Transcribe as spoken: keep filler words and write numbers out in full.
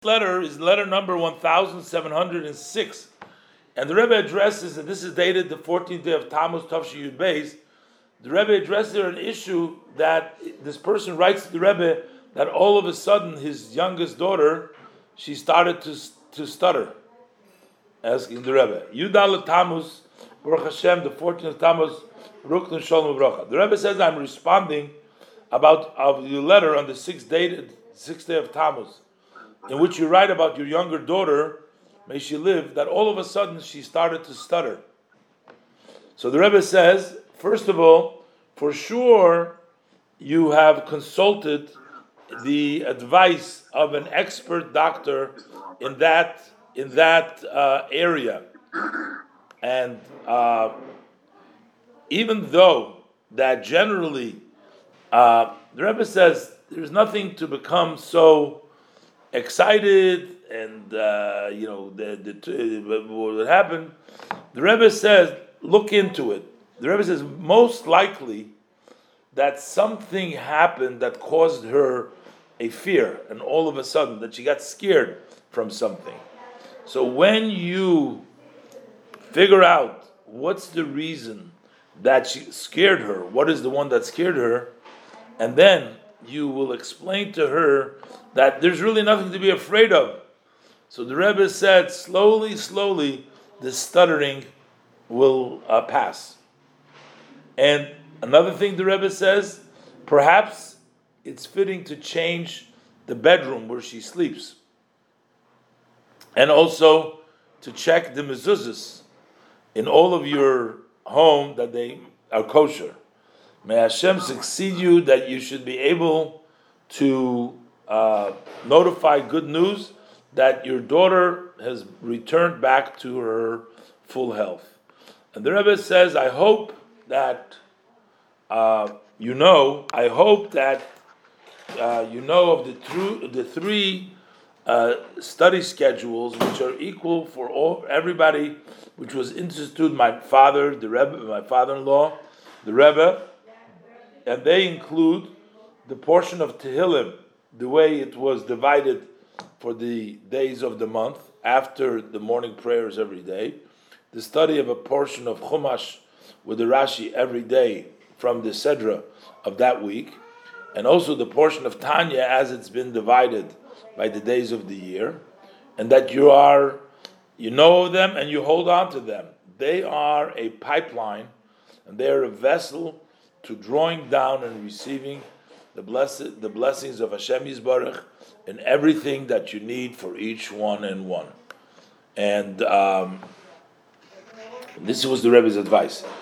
Letter is letter number one thousand seven hundred six, and the Rebbe addresses, and this is dated the fourteenth day of Tammuz Tavshi Yud Beis. The Rebbe addresses there an issue that this person writes to the Rebbe that all of a sudden his youngest daughter, she started to to stutter, asking the Rebbe, Yudal Tammuz, Baruch Hashem, the fourteenth of Tammuz, Rukn Shalom Bracha. The Rebbe says, I'm responding about of your letter on the sixth day, sixth day of Tammuz, in which you write about your younger daughter, may she live, that all of a sudden she started to stutter. So the Rebbe says, first of all, for sure you have consulted the advice of an expert doctor in that in that uh, area, and uh, even though that generally, uh, the Rebbe says there's nothing to become so excited, and uh, you know the, the, what happened. The Rebbe says, look into it. The Rebbe says most likely that something happened that caused her a fear, and all of a sudden that she got scared from something. So when you figure out what's the reason that she scared her, what is the one that scared her, and then you will explain to her that there's really nothing to be afraid of. So the Rebbe said, slowly, slowly, the stuttering will uh, pass. And another thing the Rebbe says, perhaps it's fitting to change the bedroom where she sleeps, and also to check the mezuzahs in all of your home that they are kosher. May Hashem succeed you that you should be able to uh, notify good news that your daughter has returned back to her full health. And the Rebbe says, I hope that uh, you know, I hope that uh, you know of the, tru- the three uh, study schedules which are equal for all everybody, which was instituted my father, the Rebbe, my father-in-law, the Rebbe, and they include the portion of Tehillim, the way it was divided for the days of the month after the morning prayers every day, the study of a portion of Chumash with the Rashi every day from the Sedra of that week, and also the portion of Tanya as it's been divided by the days of the year, and that you are, you know them and you hold on to them. They are a pipeline, and they are a vessel to drawing down and receiving the blessed, the blessings of Hashem Yisbarach and everything that you need for each one and one. And um, this was the Rebbe's advice.